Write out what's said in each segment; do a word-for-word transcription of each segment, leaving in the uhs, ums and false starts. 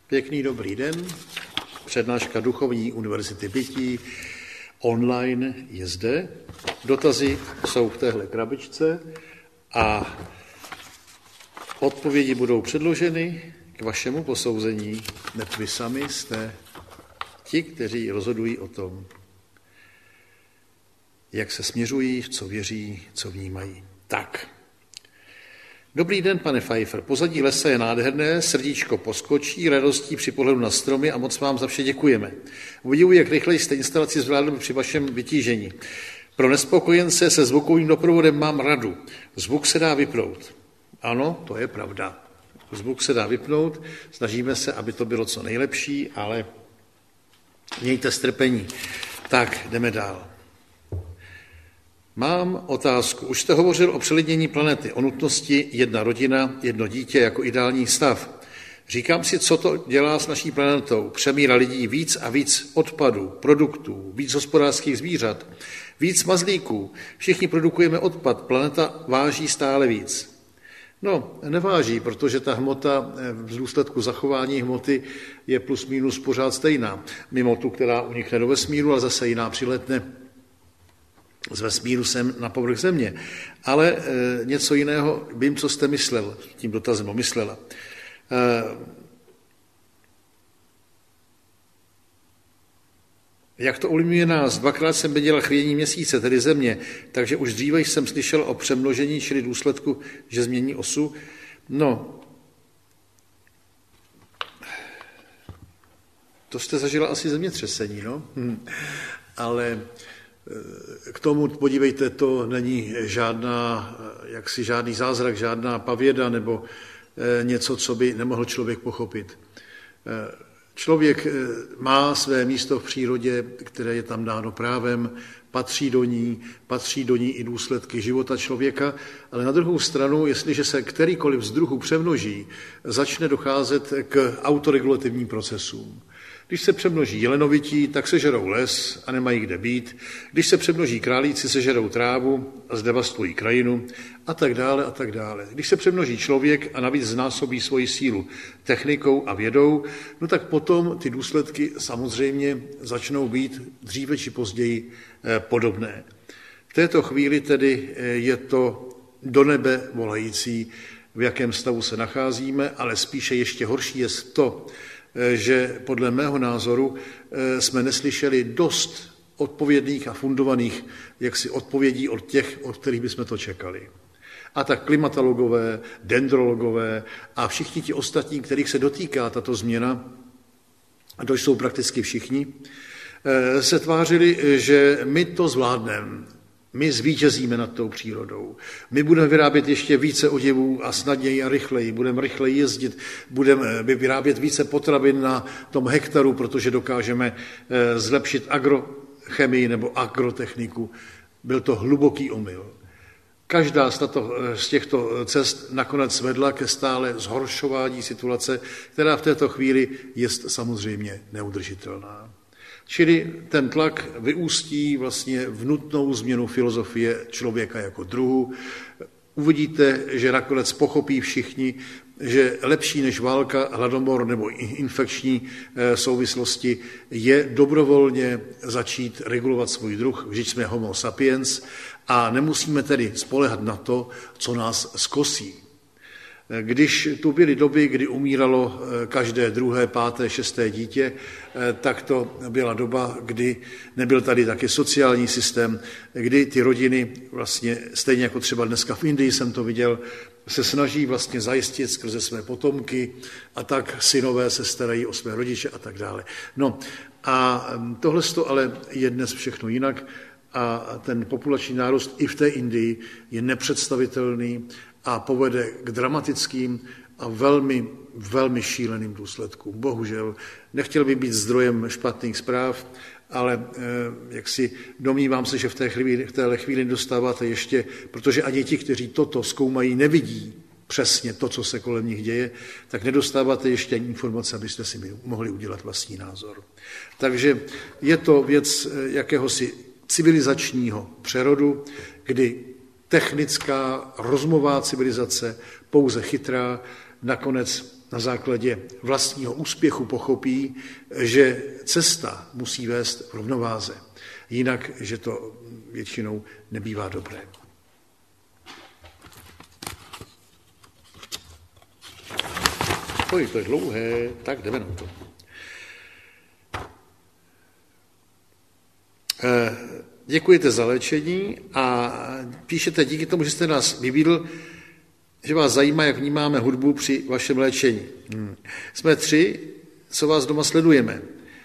Pěkný dobrý den. Přednáška Duchovní univerzity bytí online je zde. Dotazy jsou v téhle krabičce a odpovědi budou předloženy k vašemu posouzení. Neb vy sami jste ti, kteří rozhodují o tom, jak se směřují, v co věří, co vnímají. Tak. Dobrý den, pane Pfeiffer. Pozadí lesa je nádherné, srdíčko poskočí, radostí při pohledu na stromy a moc vám za vše děkujeme. Udivuji, jak rychleji jste instalaci zvládli při vašem vytížení. Pro nespokojence se zvukovým doprovodem mám radu. Zvuk se dá vypnout. Ano, to je pravda. Zvuk se dá vypnout, snažíme se, aby to bylo co nejlepší, ale mějte strpení. Tak, jdeme dál. Mám otázku. Už jste hovořil o přelidnění planety, o nutnosti jedna rodina, jedno dítě jako ideální stav. Říkám si, co to dělá s naší planetou. Přemíra lidí víc a víc odpadů, produktů, víc hospodářských zvířat, víc mazlíků. Všichni produkujeme odpad, planeta váží stále víc. No, neváží, protože ta hmota v důsledku zachování hmoty je plus minus pořád stejná. Mimo tu, která unikne do vesmíru, ale zase jiná přiletne z vesmíru sem na povrch země. Ale e, něco jiného, vím, co jste myslel, tím dotazem myslela. E, jak to ovlivňuje nás? Dvakrát jsem viděl chvění měsíce, tedy země, takže už dříve jsem slyšel o přemnožení, čili důsledku, že změní osu. No, to jste zažila asi zemětřesení, no? Hm. Ale k tomu, podívejte, to není žádná, jaksi žádný zázrak, žádná pavěda nebo něco, co by nemohl člověk pochopit. Člověk má své místo v přírodě, které je tam dáno právem, patří do ní, patří do ní i důsledky života člověka, ale na druhou stranu, jestliže se kterýkoliv z druhů přemnoží, začne docházet k autoregulativním procesům. Když se přemnoží jelenovití, tak sežerou les a nemají kde být. Když se přemnoží králíci, sežerou trávu a zdevastují krajinu a tak dále a tak dále. Když se přemnoží člověk a navíc znásobí svoji sílu technikou a vědou, no tak potom ty důsledky samozřejmě začnou být dříve či později podobné. V této chvíli tedy je to do nebe volající, v jakém stavu se nacházíme, ale spíše ještě horší je to, že podle mého názoru jsme neslyšeli dost odpovědných a fundovaných jaksi odpovědí od těch, od kterých bychom to čekali. A tak klimatologové, dendrologové a všichni ti ostatní, kterých se dotýká tato změna, a to jsou prakticky všichni, se tvářili, že my to zvládneme. My zvítězíme nad tou přírodou. My budeme vyrábět ještě více oděvů a snadněji a rychleji. Budeme rychleji jezdit, budeme vyrábět více potravin na tom hektaru, protože dokážeme zlepšit agrochemii nebo agrotechniku. Byl to hluboký omyl. Každá z, tato, z těchto cest nakonec vedla ke stále zhoršování situace, která v této chvíli je samozřejmě neudržitelná. Čili ten tlak vyústí vlastně v nutnou změnu filozofie člověka jako druhu. Uvidíte, že nakonec pochopí všichni, že lepší než válka, hladomor nebo infekční souvislosti je dobrovolně začít regulovat svůj druh. Vždyť jsme homo sapiens a nemusíme tedy spoléhat na to, co nás skosí. Když tu byly doby, kdy umíralo každé druhé, páté, šesté dítě, tak to byla doba, kdy nebyl tady taky sociální systém, kdy ty rodiny vlastně, stejně jako třeba dneska v Indii jsem to viděl, se snaží vlastně zajistit skrze své potomky a tak synové se starají o své rodiče a tak dále. No a tohle ale je dnes všechno jinak a ten populační nárůst i v té Indii je nepředstavitelný a povede k dramatickým a velmi, velmi šíleným důsledkům. Bohužel, nechtěl bych být zdrojem špatných zpráv, ale eh, jak si domnívám se, že v té chvíli, v téhle chvíli dostáváte ještě, protože ani ti, kteří toto zkoumají, nevidí přesně to, co se kolem nich děje, tak nedostáváte ještě ani informace, abyste si mohli udělat vlastní názor. Takže je to věc jakéhosi civilizačního přerodu, kdy technická, rozumová civilizace, pouze chytrá, nakonec na základě vlastního úspěchu pochopí, že cesta musí vést v rovnováze. Jinak, že to většinou nebývá dobré. Oj, to je dlouhé, tak jdeme na to. Děkujete za léčení a píšete díky tomu, že jste nás vybídl, že vás zajímá, jak vnímáme hudbu při vašem léčení. Hmm. Jsme tři, co vás doma sledujeme.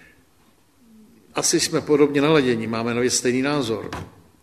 Asi jsme podobně naladěni, máme na věc stejný názor.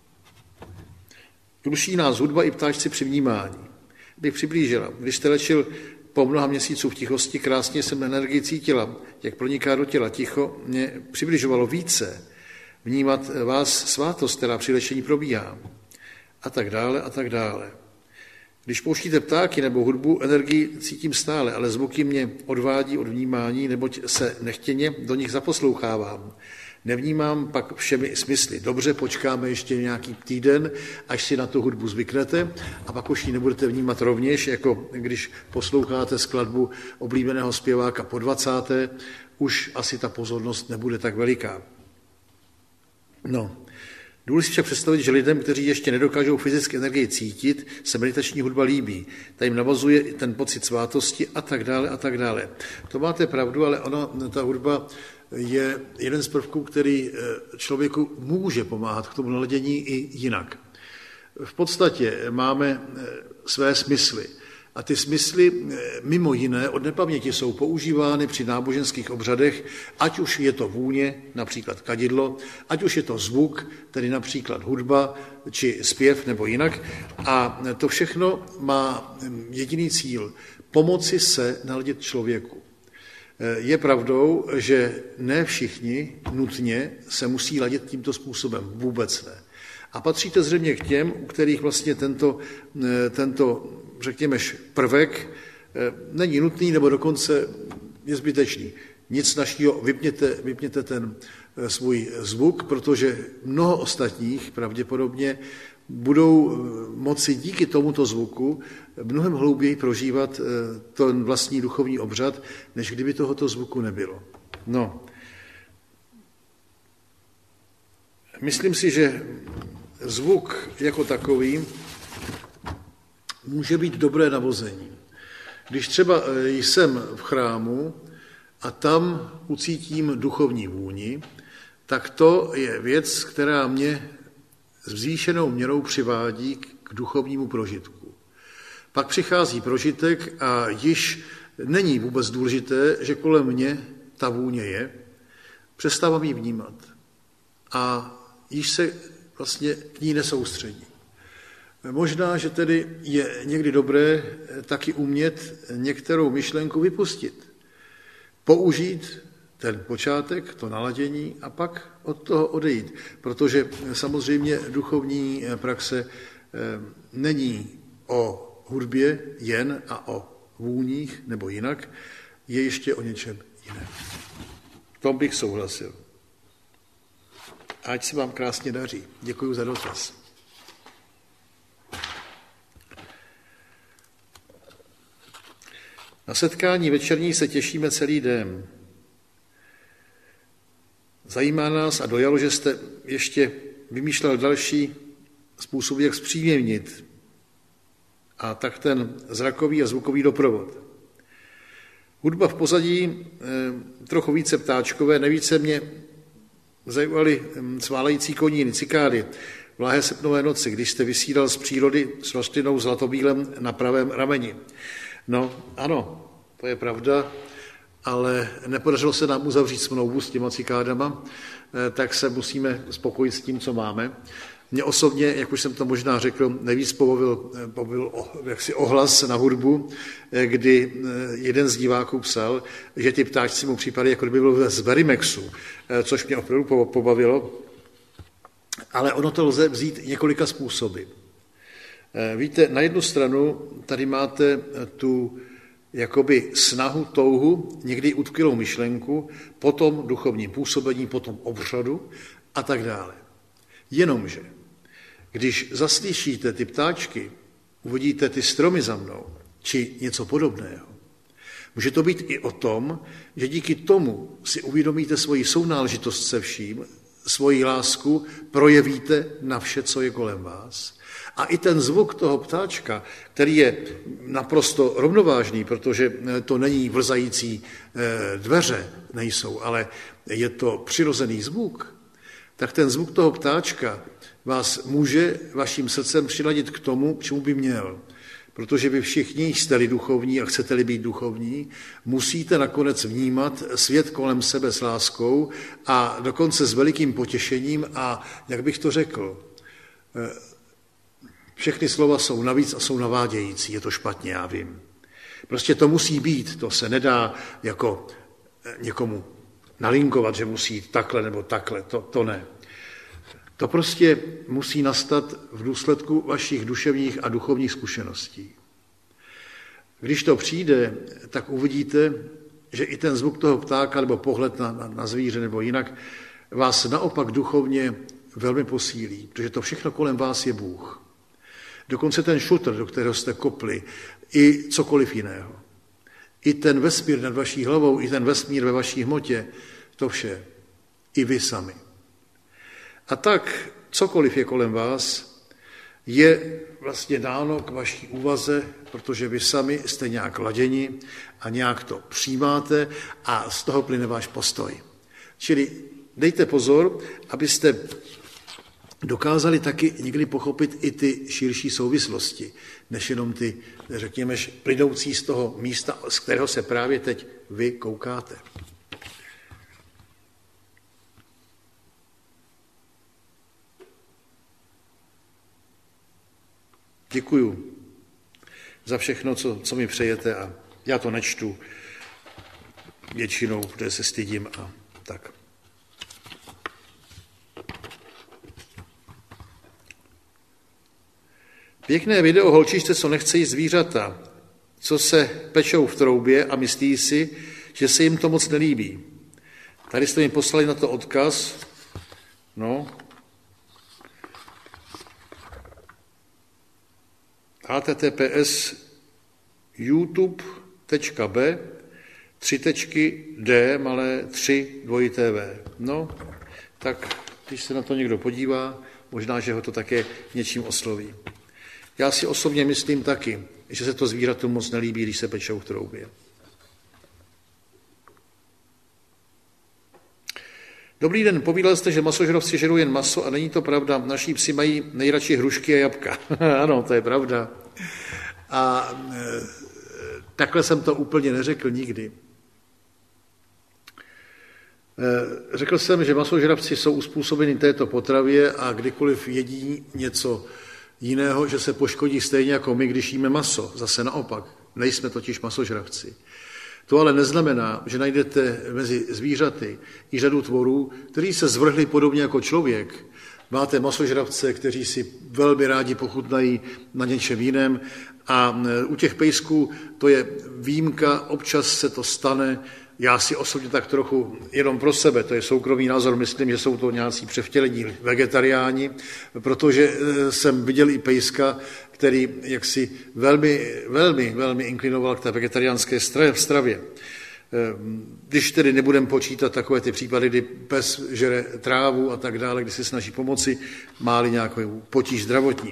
Ruší nás hudba i ptáčci při vnímání. Bych přiblížila. Když jste léčil po mnoha měsíců v tichosti, krásně jsem energii cítila, jak proniká do těla. Ticho mě přibližovalo více vnímat vás svátost, která při léčení probíhá. A tak dále, a tak dále. Když pouštíte ptáky nebo hudbu, energii cítím stále, ale zvuky mě odvádí od vnímání, neboť se nechtěně do nich zaposlouchávám. Nevnímám pak všemi smysly. Dobře, počkáme ještě nějaký týden, až si na tu hudbu zvyknete a pak už ji nebudete vnímat rovněž, jako když posloucháte skladbu oblíbeného zpěváka po dvacáté, už asi ta pozornost nebude tak veliká. No, důležité však představit, že lidem, kteří ještě nedokážou fyzické energii cítit, se meditační hudba líbí. Ta jim navazuje ten pocit svátosti a tak dále a tak dále. To máte pravdu, ale ona, ta hudba je jeden z prvků, který člověku může pomáhat k tomu naladění i jinak. V podstatě máme své smysly. A ty smysly mimo jiné od nepaměti jsou používány při náboženských obřadech, ať už je to vůně, například kadidlo, ať už je to zvuk, tedy například hudba, či zpěv nebo jinak. A to všechno má jediný cíl, pomoci se naladit člověku. Je pravdou, že ne všichni nutně se musí ladit tímto způsobem, vůbec ne. A patříte zřejmě k těm, u kterých vlastně tento, tento řekněme, prvek není nutný nebo dokonce je zbytečný. Nic našího, vypněte, vypněte ten svůj zvuk, protože mnoho ostatních pravděpodobně budou moci díky tomuto zvuku mnohem hlouběji prožívat ten vlastní duchovní obřad, než kdyby tohoto zvuku nebylo. No, myslím si, že zvuk jako takový může být dobré navození. Když třeba jsem v chrámu a tam ucítím duchovní vůni, tak to je věc, která mě s zvýšenou měrou přivádí k duchovnímu prožitku. Pak přichází prožitek a již není vůbec důležité, že kolem mě ta vůně je, přestávám ji vnímat a již se vlastně k ní nesoustředím. Možná, že tedy je někdy dobré taky umět některou myšlenku vypustit. Použít ten počátek, to naladění a pak od toho odejít. Protože samozřejmě duchovní praxe není o hudbě jen a o vůních nebo jinak, je ještě o něčem jiném. V tom bych souhlasil. Ať se vám krásně daří. Děkuji za dotaz. Na setkání večerní se těšíme celý den. Zajímá nás a dojalo, že jste ještě vymýšlel další způsoby, jak zpříjemnit a tak ten zrakový a zvukový doprovod. Hudba v pozadí, trochu více ptáčkové, nejvíce mě zajímaly sválející koníny, cikády, vláhé srpnové noci, když jste vysílal z přírody s rostlinou zlatobílem na pravém rameni. No, ano, to je pravda, ale nepodařilo se nám uzavřít smlouvu s těma cikádama, tak se musíme spokojit s tím, co máme. Mě osobně, jak už jsem to možná řekl, nejvíc pobavil, pobavil jaksi ohlas na hudbu, kdy jeden z diváků psal, že ty ptáčci mu připadají, jako kdyby byl z Verimexu, což mě opravdu pobavilo. Ale ono to lze vzít několika způsoby. Víte, na jednu stranu tady máte tu jakoby snahu, touhu, někdy utkvělou myšlenku, potom duchovním působení, potom obřadu a tak dále. Jenomže, když zaslyšíte ty ptáčky, uvidíte ty stromy za mnou, či něco podobného, Může to být i o tom, že díky tomu si uvědomíte svoji sounáležitost se vším, svoji lásku projevíte na vše, co je kolem vás. A i ten zvuk toho ptáčka, který je naprosto rovnovážný, protože to není vlzající dveře, nejsou, ale je to přirozený zvuk, tak ten zvuk toho ptáčka vás může vaším srdcem přiladit k tomu, k čemu by měl. Protože vy všichni jste-li duchovní a chcete-li být duchovní, musíte nakonec vnímat svět kolem sebe s láskou a dokonce s velikým potěšením a, jak bych to řekl, všechny slova jsou navíc a jsou navádějící, je to špatně, já vím. Prostě to musí být, to se nedá jako někomu nalinkovat, že musí jít takhle nebo takhle, to, to ne. To prostě musí nastat v důsledku vašich duševních a duchovních zkušeností. Když to přijde, tak uvidíte, že i ten zvuk toho ptáka nebo pohled na, na, na zvíře nebo jinak vás naopak duchovně velmi posílí, protože to všechno kolem vás je Bůh. Dokonce ten šutr, do kterého jste kopli, i cokoliv jiného. I ten vesmír nad vaší hlavou, i ten vesmír ve vaší hmotě, to vše. I vy sami. A tak cokoliv je kolem vás, je vlastně dáno k vaší úvaze, protože vy sami jste nějak laděni a nějak to přijímáte a z toho plyne váš postoj. Čili dejte pozor, abyste dokázali taky někdy pochopit i ty širší souvislosti, než jenom ty, řekněme, plynoucí z toho místa, z kterého se právě teď vy koukáte. Děkuju za všechno, co, co mi přejete a já to nečtu většinou, protože se stydím a tak. Pěkné video holčičce, co nechce jíst zvířata, co se pečou v troubě a myslí si, že se jim to moc nelíbí. Tady jste mi poslali na to odkaz, no, https youtube.b tři tečky d malé tři dvojité v. No, tak když se na to někdo podívá, možná, že ho to také něčím osloví. Já si osobně myslím taky, že se to zvířatům moc nelíbí, když se pečou v troubě. Dobrý den, povídal jste, že masožravci žerou jen maso a není to pravda. Naši psi mají nejradši hrušky a jabka. Ano, to je pravda. A e, takhle jsem to úplně neřekl nikdy. E, řekl jsem, že masožravci jsou uspůsobeni této potravě a kdykoliv jedí něco jiného, že se poškodí stejně jako my, když jíme maso. Zase naopak, nejsme totiž masožravci. To ale neznamená, že najdete mezi zvířaty i řadu tvorů, kteří se zvrhli podobně jako člověk. Máte masožravce, kteří si velmi rádi pochutnají na něčem jiném a u těch pejsků to je výjimka, občas se to stane. Já si osobně tak trochu jenom pro sebe, to je soukromý názor, myslím, že jsou to nějací převtělení vegetariáni, protože jsem viděl i pejska, který jaksi velmi, velmi, velmi inklinoval k té vegetariánské stravě. Když tedy nebudeme počítat takové ty případy, kdy pes žere trávu a tak dále, kdy se snaží pomoci, má-li nějakou potíž zdravotní.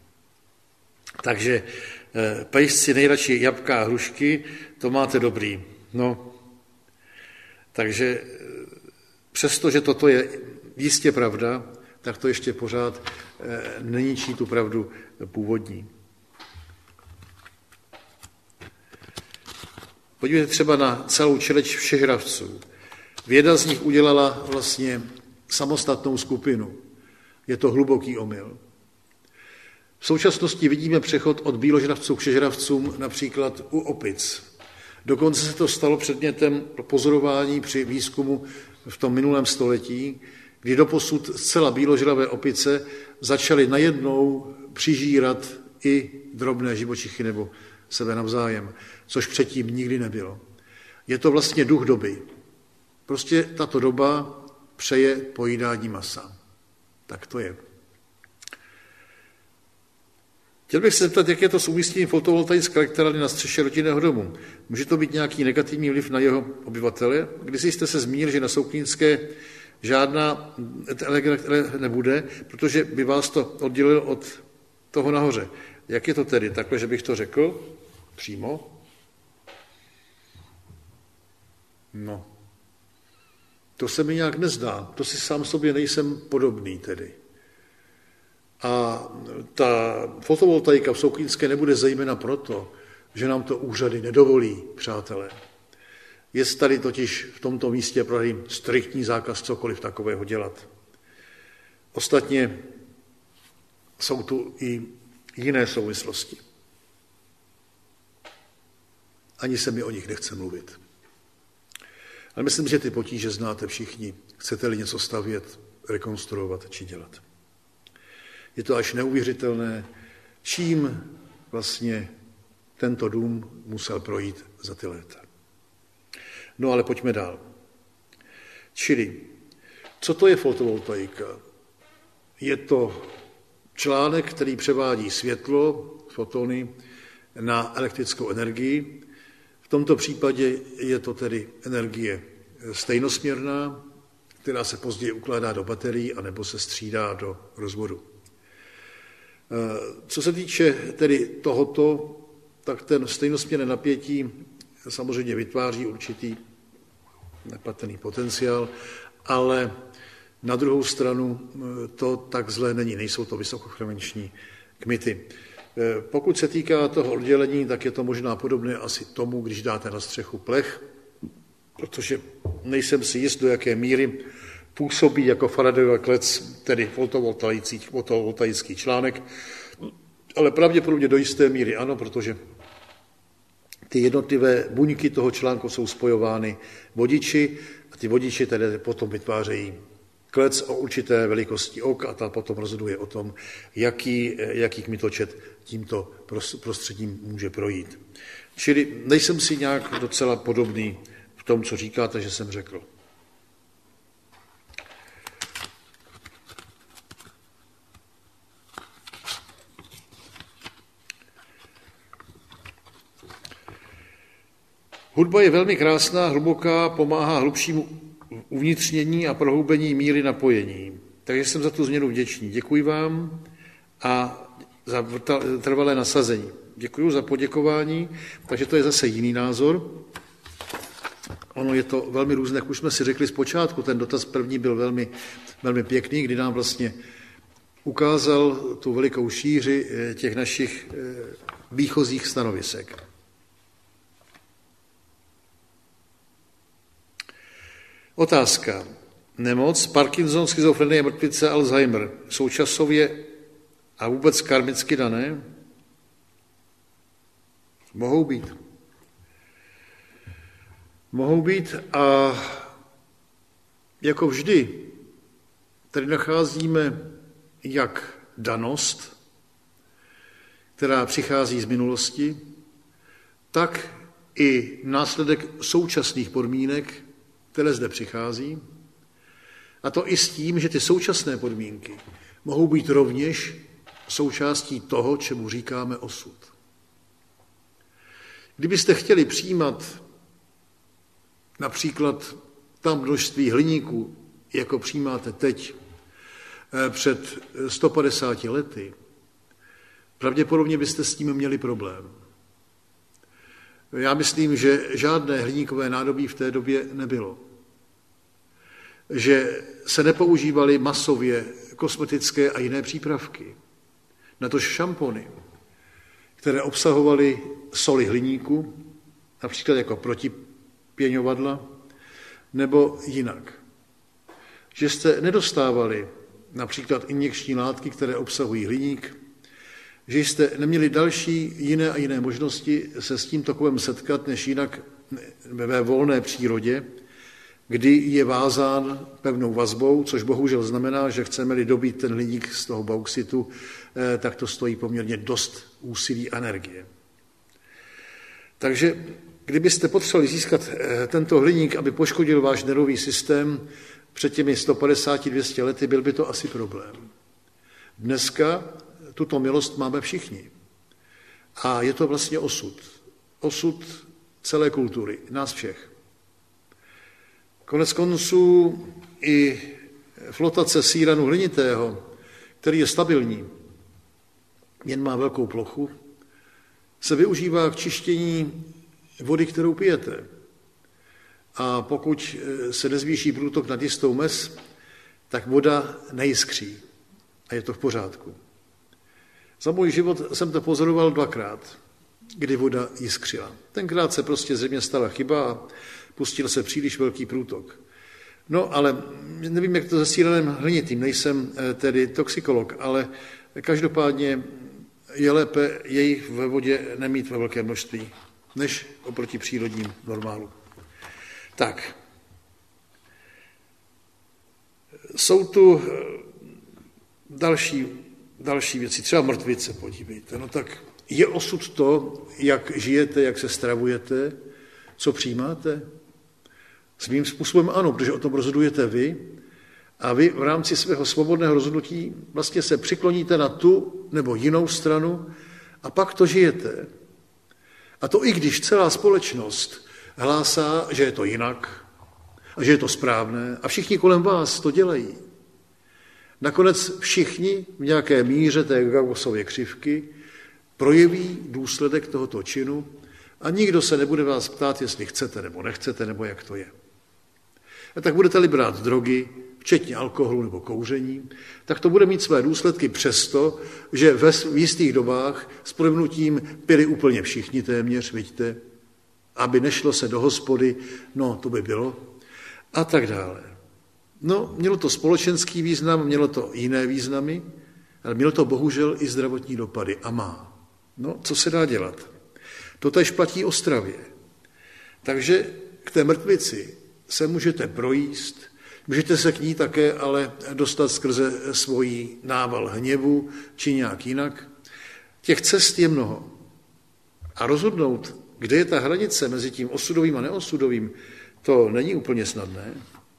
Takže pejsci nejradši jabka a hrušky, to máte dobrý. No, takže přestože toto je jistě pravda, tak to ještě pořád neničí tu pravdu původní. Podívejte třeba na celou čeleď všežravců. Věda z nich udělala vlastně samostatnou skupinu. Je to hluboký omyl. V současnosti vidíme přechod od bíložravců k všežravcům například u opic. Dokonce se to stalo předmětem pozorování při výzkumu v tom minulém století, kdy doposud zcela bíložravé opice začaly najednou přižírat i drobné živočichy nebo sebe navzájem, což předtím nikdy nebylo. Je to vlastně duch doby. Prostě tato doba přeje pojídání masa. Tak to je. Chtěl bych se zeptat, jak je to s umístěním fotovoltaické elektrárny na střeše rodinného domu. Může to být nějaký negativní vliv na jeho obyvatele? Když jste se zmínil, že na Souknínské žádná elektrárna nebude, protože by vás to oddělilo od toho nahoře. Jak je to tedy? Takhle, že bych to řekl přímo? No, to se mi nějak nezdá. To si sám sobě nejsem podobný tedy. A ta fotovoltaika v Souknínské nebude zejména proto, že nám to úřady nedovolí, přátelé. Je tady totiž v tomto místě Prahy striktní zákaz cokoliv takového dělat. Ostatně jsou tu i jiné souvislosti. Ani se mi o nich nechce mluvit. Ale myslím, že ty potíže znáte všichni. Chcete-li něco stavět, rekonstruovat či dělat. Je to až neuvěřitelné, čím vlastně tento dům musel projít za ty léta. No ale pojďme dál. Čili, co to je fotovoltaika? Je to článek, který převádí světlo, fotony, na elektrickou energii. V tomto případě je to tedy energie stejnosměrná, která se později ukládá do baterií anebo se střídá do rozvodu. Co se týče tedy tohoto, tak ten stejnosměrné napětí samozřejmě vytváří určitý nepatrný potenciál, ale na druhou stranu to tak zlé není, nejsou to vysokofrekvenční kmity. Pokud se týká toho oddělení, tak je to možná podobné asi tomu, když dáte na střechu plech, protože nejsem si jist, do jaké míry působí jako Faradayova klec, tedy fotovoltaický, fotovoltaický článek, ale pravděpodobně do jisté míry ano, protože ty jednotlivé buňky toho článku jsou spojovány vodiči a ty vodiči tedy potom vytvářejí klec o určité velikosti ok a ta potom rozhoduje o tom, jaký, jaký kmitočet tímto prostředím může projít. Čili nejsem si nějak docela podobný v tom, co říkáte, že jsem řekl. Hudba je velmi krásná, hluboká, pomáhá hlubšímu uvnitřnění a prohloubení míry napojení. Takže jsem za tu změnu vděčný. Děkuji vám a za trvalé nasazení. Děkuji za poděkování, takže to je zase jiný názor. Ono je to velmi různé, jak už jsme si řekli zpočátku, ten dotaz první byl velmi, velmi pěkný, kdy nám vlastně ukázal tu velikou šíři těch našich výchozích stanovisek. Otázka. Nemoc, Parkinson, schizofrenie, mrtvice, Alzheimer jsou časově a vůbec karmicky dané? Mohou být. Mohou být a jako vždy tady nacházíme jak danost, která přichází z minulosti, tak i následek současných podmínek, které zde přichází, a to i s tím, že ty současné podmínky mohou být rovněž součástí toho, čemu říkáme osud. Kdybyste chtěli přijímat například tam množství hliníků, jako přijímáte teď, před sto padesáti lety, pravděpodobně byste s tím měli problém. Já myslím, že žádné hliníkové nádobí v té době nebylo. Že se nepoužívaly masově kosmetické a jiné přípravky. Natož šampony, které obsahovaly soli hliníku, například jako protipěňovadla, nebo jinak. Že jste nedostávali například injekční látky, které obsahují hliník, že jste neměli další jiné a jiné možnosti se s tímto kovem setkat, než jinak ve volné přírodě, kdy je vázán pevnou vazbou, což bohužel znamená, že chceme-li dobít ten hliník z toho bauxitu, tak to stojí poměrně dost úsilí a energie. Takže kdybyste potřebovali získat tento hliník, aby poškodil váš nervový systém před těmi sto padesáti až dvě stě lety, byl by to asi problém. Dneska tuto milost máme všichni. A je to vlastně osud. Osud celé kultury, nás všech. Konec konců i flotace síranu hlinitého, který je stabilní, jen má velkou plochu, se využívá k čištění vody, kterou pijete. A pokud se nezvýší průtok nad jistou mez, tak voda nejiskří a je to v pořádku. Za můj život jsem to pozoroval dvakrát, kdy voda jiskřila. Tenkrát se prostě zřejmě stala chyba a pustil se příliš velký průtok. No, ale nevím, jak to se síranem hlinitým, nejsem tedy toxikolog, ale každopádně je lépe jej ve vodě nemít ve velké množství, než oproti přírodním normálu. Tak. Jsou tu další, další věci, třeba mrtvice, podívejte. No tak je osud to, jak žijete, jak se stravujete, co přijímáte? Svým způsobem ano, protože o tom rozhodujete vy a vy v rámci svého svobodného rozhodnutí vlastně se přikloníte na tu nebo jinou stranu a pak to žijete. A to i když celá společnost hlásá, že je to jinak a že je to správné a všichni kolem vás to dělají. Nakonec všichni v nějaké míře té Gaussovy křivky projeví důsledek tohoto činu a nikdo se nebude vás ptát, jestli chcete nebo nechcete, nebo jak to je. A tak budete-li brát drogy, včetně alkoholu nebo kouření, tak to bude mít své důsledky přesto, že ve jistých dobách s prominutím pili úplně všichni téměř, vidíte, aby nešlo se do hospody, no to by bylo, a tak dále. No, mělo to společenský význam, mělo to jiné významy, ale mělo to bohužel i zdravotní dopady a má. No, co se dá dělat? Totéž platí o stravě. Takže k té mrtvici se můžete projíst, můžete se k ní také ale dostat skrze svoji nával hněvu či nějak jinak. Těch cest je mnoho. A rozhodnout, kde je ta hranice mezi tím osudovým a neosudovým, to není úplně snadné.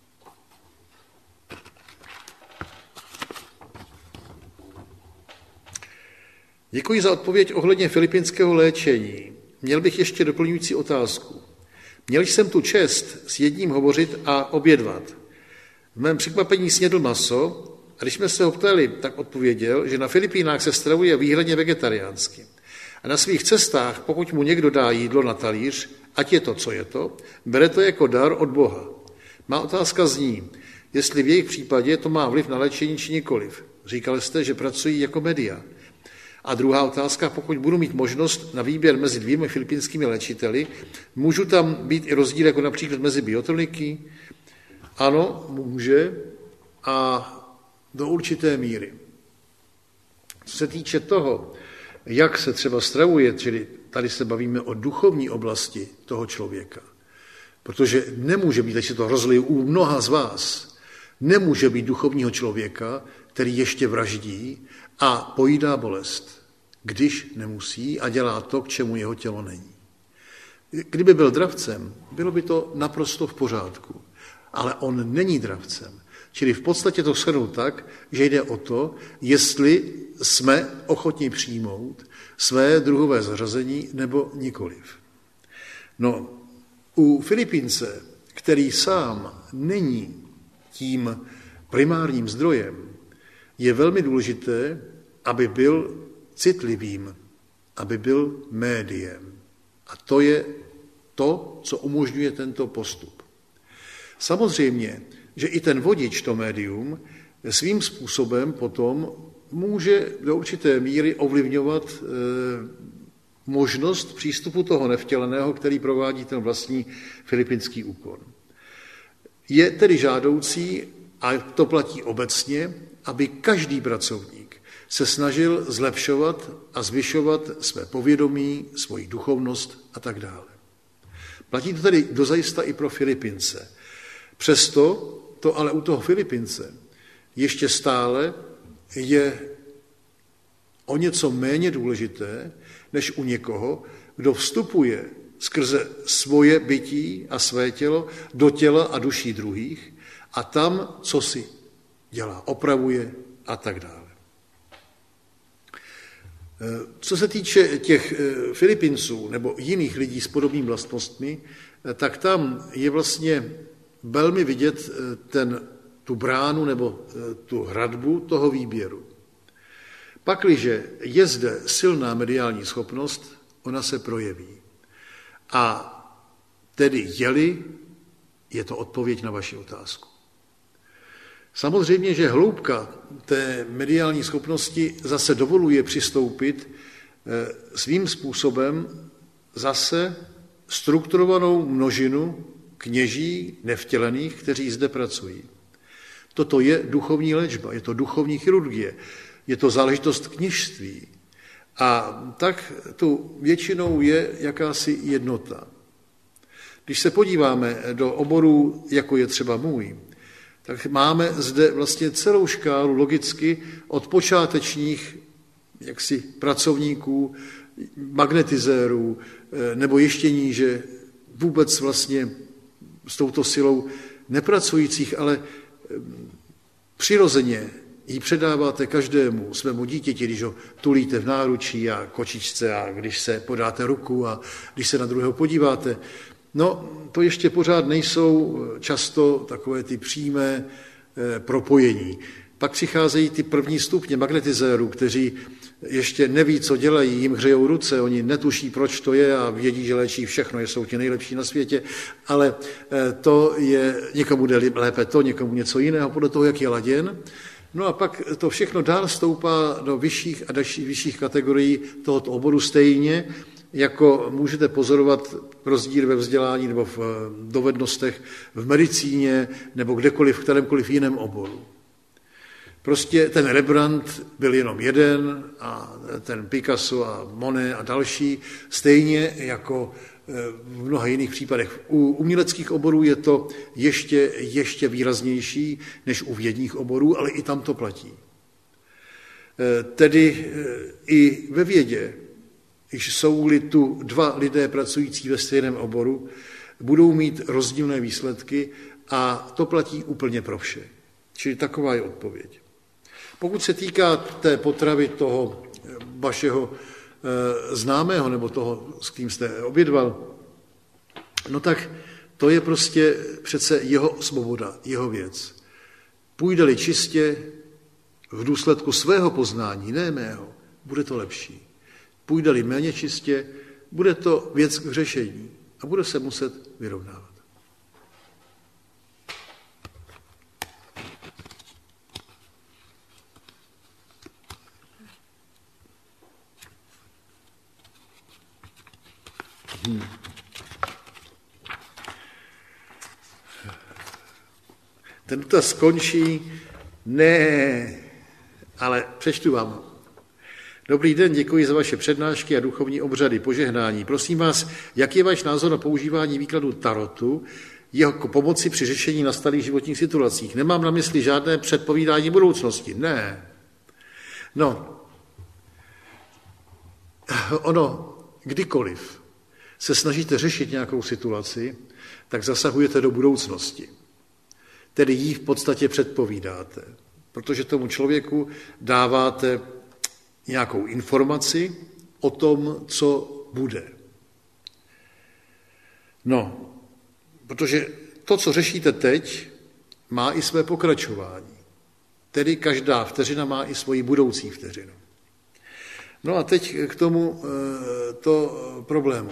Děkuji za odpověď ohledně filipínského léčení. Měl bych ještě doplňující otázku. Měl jsem tu čest s jedním hovořit a obědvat. V mém překvapení snědl maso a když jsme se ho ptali, tak odpověděl, že na Filipínách se stravuje výhradně vegetariánsky. A na svých cestách, pokud mu někdo dá jídlo na talíř, ať je to, co je to, bere to jako dar od Boha. Má otázka zní, jestli v jejich případě to má vliv na léčení či nikoliv. Říkali jste, že pracují jako média. A druhá otázka, pokud budu mít možnost na výběr mezi dvěmi filipínskými léčiteli, můžu tam být i rozdíl jako například mezi biotoniky? Ano, může a do určité míry. Co se týče toho, jak se třeba stravuje, čili tady se bavíme o duchovní oblasti toho člověka, protože nemůže být, když se to rozliju u mnoha z vás, nemůže být duchovního člověka, který ještě vraždí a pojídá bolest, když nemusí a dělá to, k čemu jeho tělo není. Kdyby byl dravcem, bylo by to naprosto v pořádku, ale on není dravcem. Čili v podstatě to shrnu tak, že jde o to, jestli jsme ochotni přijmout své druhové zařazení nebo nikoliv. No, u Filipínce, který sám není tím primárním zdrojem, je velmi důležité, aby byl citlivým, aby byl médiem. A to je to, co umožňuje tento postup. Samozřejmě, že i ten vodič, to médium, svým způsobem potom může do určité míry ovlivňovat e, možnost přístupu toho nevtěleného, který provádí ten vlastní filipínský úkon. Je tedy žádoucí, a to platí obecně, aby každý pracovník se snažil zlepšovat a zvyšovat své povědomí, svoji duchovnost a tak dále. Platí to tedy dozajista i pro Filipínce. Přesto to ale u toho Filipínce ještě stále je o něco méně důležité, než u někoho, kdo vstupuje skrze svoje bytí a své tělo do těla a duší druhých a tam, co si dělá, opravuje a tak dále. Co se týče těch Filipinců nebo jiných lidí s podobnými vlastnostmi, tak tam je vlastně velmi vidět ten, tu bránu nebo tu hradbu toho výběru. Pakliže je zde silná mediální schopnost, ona se projeví. A tedy je-li, je to odpověď na vaši otázku. Samozřejmě, že hloubka té mediální schopnosti zase dovoluje přistoupit svým způsobem zase strukturovanou množinu kněží nevtělených, kteří zde pracují. Toto je duchovní léčba, je to duchovní chirurgie, je to záležitost kněžství. A tak tu většinou je jakási jednota. Když se podíváme do oborů, jako je třeba můj, tak máme zde vlastně celou škálu logicky od počátečních jaksi pracovníků, magnetizérů, nebo ještě níže vůbec vlastně s touto silou nepracujících, ale přirozeně ji předáváte každému svému dítěti, když ho tulíte v náručí a kočičce a když se podáte ruku a když se na druhého podíváte. No, to ještě pořád nejsou často takové ty přímé propojení. Pak přicházejí ty první stupně magnetizérů, kteří ještě neví, co dělají, jim hřejou ruce, oni netuší, proč to je a vědí, že léčí všechno, že jsou ti nejlepší na světě, ale to je, někomu jde lépe to, někomu něco jiného, podle toho, jak je laděn. No a pak to všechno dál stoupá do vyšších a dalších vyšších kategorií tohoto oboru stejně, jako můžete pozorovat rozdíl ve vzdělání nebo v dovednostech v medicíně nebo kdekoliv, v kterémkoliv jiném oboru. Prostě ten Rembrandt byl jenom jeden a ten Picasso a Monet a další, stejně jako v mnoha jiných případech. U uměleckých oborů je to ještě, ještě výraznější než u vědních oborů, ale i tam to platí. Tedy i ve vědě, když jsou-li tu dva lidé pracující ve stejném oboru, budou mít rozdílné výsledky a to platí úplně pro vše. Čili taková je odpověď. Pokud se týká té potravy toho vašeho e, známého nebo toho, s kým jste obědval, no tak to je prostě přece jeho svoboda, jeho věc. Půjde-li čistě v důsledku svého poznání, ne mého, bude to lepší. Půjde-li méně čistě, bude to věc k řešení a bude se muset vyrovnávat. Hmm. Ten dotaz skončí, ne, ale přečtu vám. Dobrý den, děkuji za vaše přednášky a duchovní obřady, požehnání. Prosím vás, jak je váš názor na používání výkladu tarotu jako pomoci při řešení nastalých životních situacích? Nemám na mysli žádné předpovídání budoucnosti. Ne. No, ono, kdykoliv se snažíte řešit nějakou situaci, tak zasahujete do budoucnosti. Tedy jí v podstatě předpovídáte, protože tomu člověku dáváte nějakou informaci o tom, co bude. No, protože to, co řešíte teď, má i své pokračování. Tedy každá vteřina má i svoji budoucí vteřinu. No a teď k tomu to problému.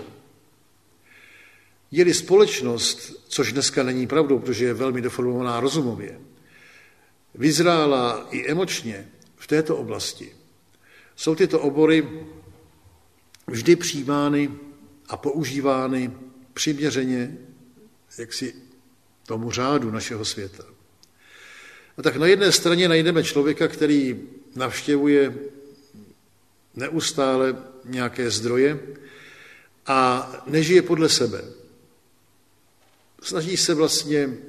Je-li společnost, což dneska není pravdou, protože je velmi deformovaná rozumově, vyzrála i emočně v této oblasti, jsou tyto obory vždy přijímány a používány přiměřeně jaksi tomu řádu našeho světa. A tak na jedné straně najdeme člověka, který navštěvuje neustále nějaké zdroje a nežije podle sebe. Snaží se vlastně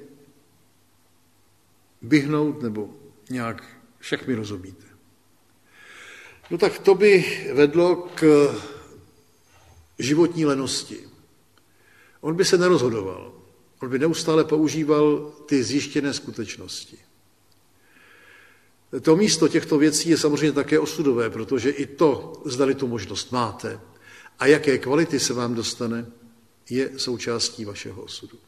vyhnout nebo nějak, však mi rozumíte. No tak to by vedlo k životní lenosti. On by se nerozhodoval. On by neustále používal ty zjištěné skutečnosti. To místo těchto věcí je samozřejmě také osudové, protože i to, zdali tu možnost máte a jaké kvality se vám dostane, je součástí vašeho osudu.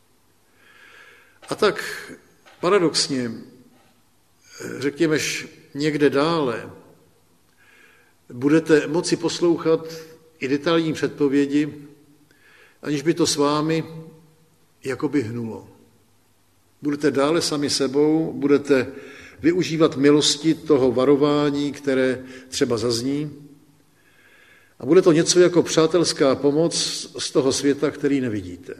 A tak paradoxně, řekněmeš někde dále, budete moci poslouchat i detailní předpovědi, aniž by to s vámi jakoby hnulo. Budete dále sami sebou, budete využívat milosti toho varování, které třeba zazní, a bude to něco jako přátelská pomoc z toho světa, který nevidíte.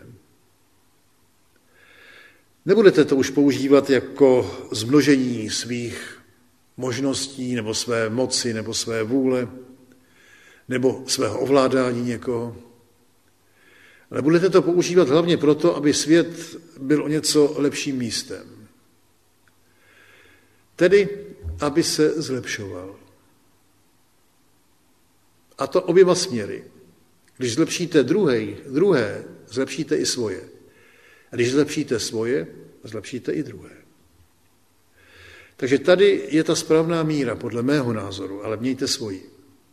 Nebudete to už používat jako zmnožení svých možností nebo své moci nebo své vůle nebo svého ovládání někoho, ale budete to používat hlavně proto, aby svět byl o něco lepším místem. Tedy, aby se zlepšoval. A to oběma směry. Když zlepšíte druhé, druhé, zlepšíte i svoje. A když zlepšíte svoje, zlepšíte i druhé. Takže tady je ta správná míra, podle mého názoru, ale mějte svoji.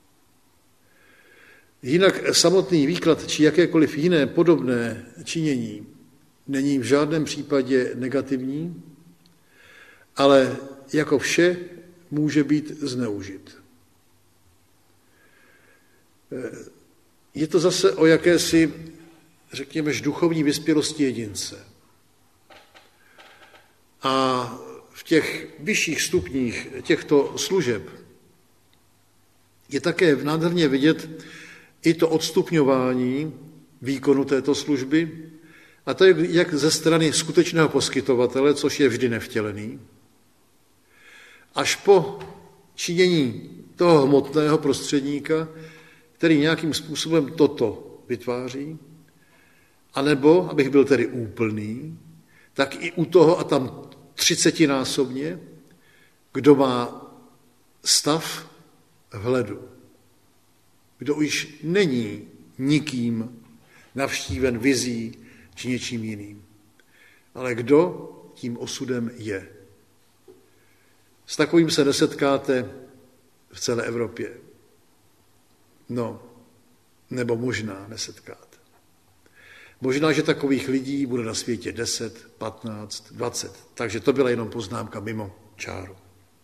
Jinak samotný výklad či jakékoliv jiné podobné činění není v žádném případě negativní, ale jako vše může být zneužit. Je to zase o jakési, řekněme, duchovní vyspělosti jedince. A v těch vyšších stupních těchto služeb je také nádherně vidět i to odstupňování výkonu této služby, a to je jak ze strany skutečného poskytovatele, což je vždy nevtělený, až po činění toho hmotného prostředníka, který nějakým způsobem toto vytváří, anebo, abych byl tedy úplný, tak i u toho a tam třicetinásobně, kdo má stav vhledu, kdo už není nikým navštíven vizí či něčím jiným, ale kdo tím osudem je. S takovým se nesetkáte v celé Evropě. No, nebo možná nesetkáte. Možná, že takových lidí bude na světě deset, patnáct, dvacet. Takže to byla jenom poznámka mimo čáru.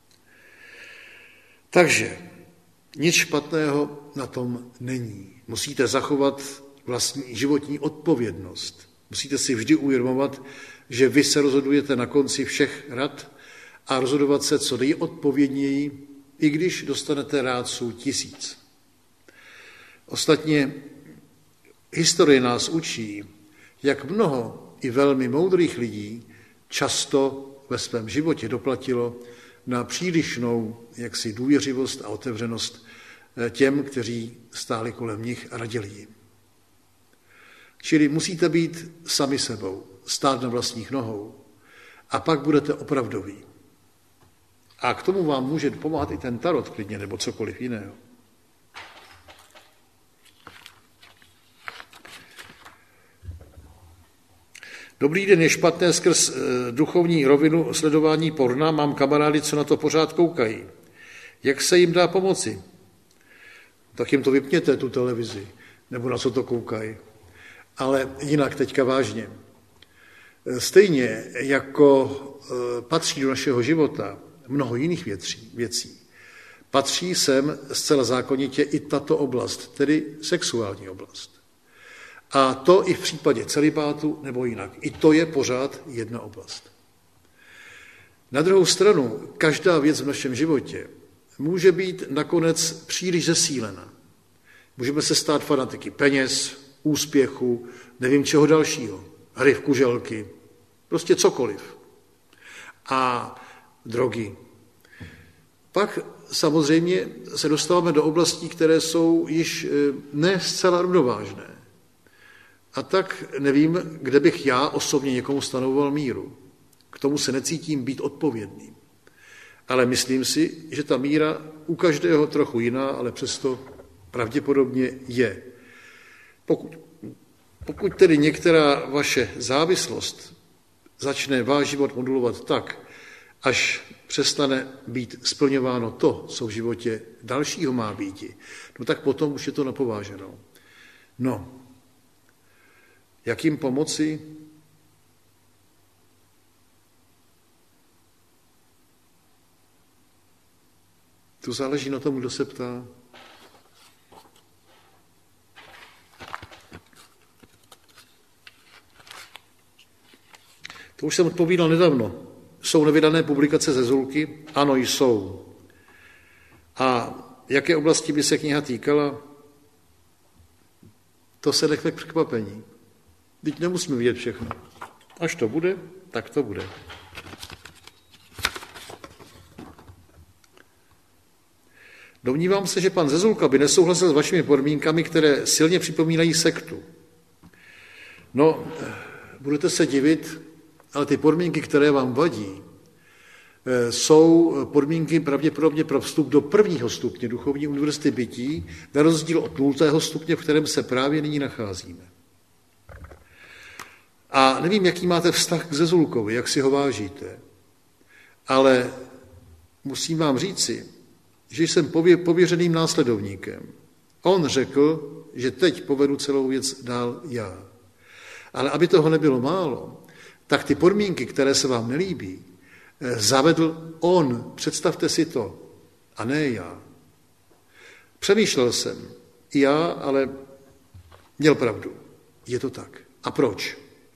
Takže nic špatného na tom není. Musíte zachovat vlastní životní odpovědnost. Musíte si vždy uvědomovat, že vy se rozhodujete na konci všech rad a rozhodovat se co nejodpovědněji, i když dostanete rádců tisíc. Ostatně historie nás učí, jak mnoho i velmi moudrých lidí často ve svém životě doplatilo na přílišnou jaksi důvěřivost a otevřenost těm, kteří stáli kolem nich a radili jim. Čili musíte být sami sebou, stát na vlastních nohou a pak budete opravdoví. A k tomu vám může pomáhat i ten tarot klidně, nebo cokoliv jiného. Dobrý den, je špatné skrz duchovní rovinu sledování porna, mám kamarády, co na to pořád koukají. Jak se jim dá pomoci? Tak jim to vypněte, tu televizi, nebo na co to koukají. Ale jinak teďka vážně. Stejně jako patří do našeho života mnoho jiných věcí, věcí, patří sem zcela zákonitě i tato oblast, tedy sexuální oblast. A to i v případě celibátu nebo jinak. I to je pořád jedna oblast. Na druhou stranu, každá věc v našem životě může být nakonec příliš zesílena. Můžeme se stát fanatiky peněz, úspěchu, nevím čeho dalšího, hry v kuželky, prostě cokoliv. A drogy. Pak samozřejmě se dostáváme do oblastí, které jsou již ne zcela rovnovážné. A tak nevím, kde bych já osobně někomu stanovoval míru. K tomu se necítím být odpovědným. Ale myslím si, že ta míra u každého trochu jiná, ale přesto pravděpodobně je. Pokud, pokud tedy některá vaše závislost začne váš život modulovat tak, až přestane být splňováno to, co v životě dalšího má být, no tak potom už je to napováženou. No, jak jim pomoci? Tu záleží na tom, kdo se ptá. To už jsem odpovídal nedávno. Jsou nevydané publikace ze Zulky? Ano, jsou. A jaké oblasti by se kniha týkala? To se nechme k překvapení. Teď nemusíme vidět všechno. Až to bude, tak to bude. Domnívám se, že pan Zezulka by nesouhlasil s vašimi podmínkami, které silně připomínají sektu. No, budete se divit, ale ty podmínky, které vám vadí, jsou podmínky pravděpodobně pro vstup do prvního stupně duchovní univerzity bytí, na rozdíl od nultého stupně, v kterém se právě nyní nacházíme. A nevím, jaký máte vztah k Zezulkovi, jak si ho vážíte, ale musím vám říci, že jsem pově, pověřeným následovníkem. On řekl, že teď povedu celou věc dál já. Ale aby toho nebylo málo, tak ty podmínky, které se vám nelíbí, zavedl on. Představte si to, a ne já. Přemýšlel jsem, i já, ale měl pravdu. Je to tak. A proč?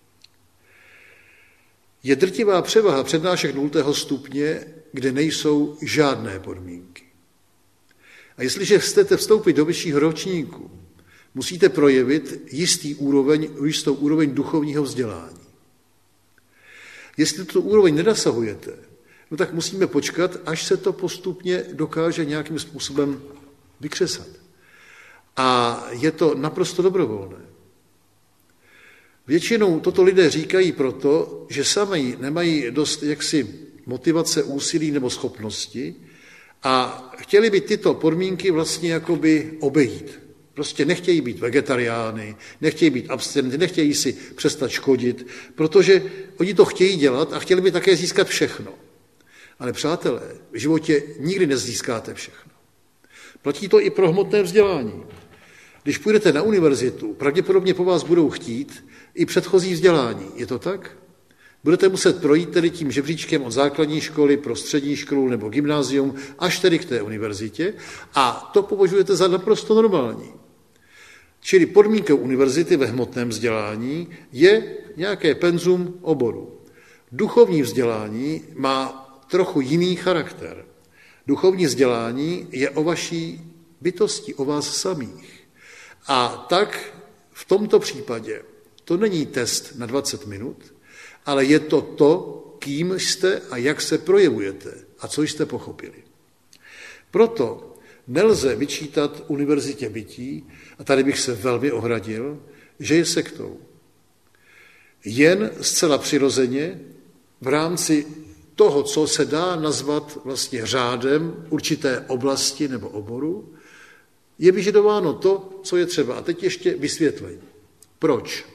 Je drtivá převaha přednášek nultého stupně, kde nejsou žádné podmínky. A jestliže chcete vstoupit do vyššího ročníku, musíte projevit jistý úroveň, jistou úroveň duchovního vzdělání. Jestli tu úroveň nedosahujete, no tak musíme počkat, až se to postupně dokáže nějakým způsobem vykřesat. A je to naprosto dobrovolné. Většinou toto lidé říkají proto, že sami nemají dost jaksi motivace, úsilí nebo schopnosti a chtěli by tyto podmínky vlastně jakoby obejít. Prostě nechtějí být vegetariány, nechtějí být abstinenty, nechtějí si přestat škodit, protože oni to chtějí dělat a chtěli by také získat všechno. Ale přátelé, v životě nikdy nezískáte všechno. Platí to i pro hmotné vzdělání. Když půjdete na univerzitu, pravděpodobně po vás budou chtít i předchozí vzdělání. Je to tak? Budete muset projít tedy tím žebříčkem od základní školy pro střední školu nebo gymnázium až tedy k té univerzitě a to považujete za naprosto normální. Čili podmínkou univerzity ve hmotném vzdělání je nějaké penzum oboru. Duchovní vzdělání má trochu jiný charakter. Duchovní vzdělání je o vaší bytosti, o vás samých. A tak v tomto případě to není test na dvacet minut, ale je to to, kým jste a jak se projevujete a co jste pochopili. Proto nelze vyčítat univerzitě bytí, a tady bych se velmi ohradil, že je sektou. Jen zcela přirozeně v rámci toho, co se dá nazvat vlastně řádem určité oblasti nebo oboru, je vyžadováno to, co je třeba. A teď ještě vysvětlení. Proč?